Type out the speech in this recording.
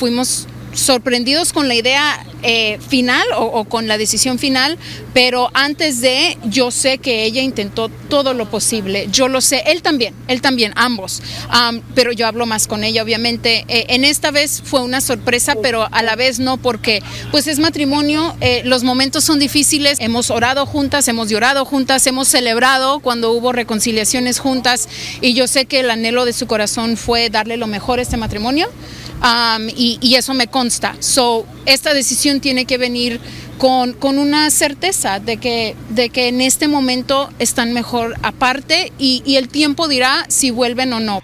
fuimos sorprendidos con la idea final o con la decisión final, pero antes de, yo sé que ella intentó todo lo posible, yo lo sé, él también, ambos, pero yo hablo más con ella, obviamente. En esta vez fue una sorpresa, pero a la vez no, porque pues es matrimonio, los momentos son difíciles, hemos orado juntas, hemos llorado juntas, hemos celebrado cuando hubo reconciliaciones juntas, y yo sé que el anhelo de su corazón fue darle lo mejor a este matrimonio. Y eso me consta. Esta decisión tiene que venir con una certeza de que en este momento están mejor aparte, y el tiempo dirá si vuelven o no.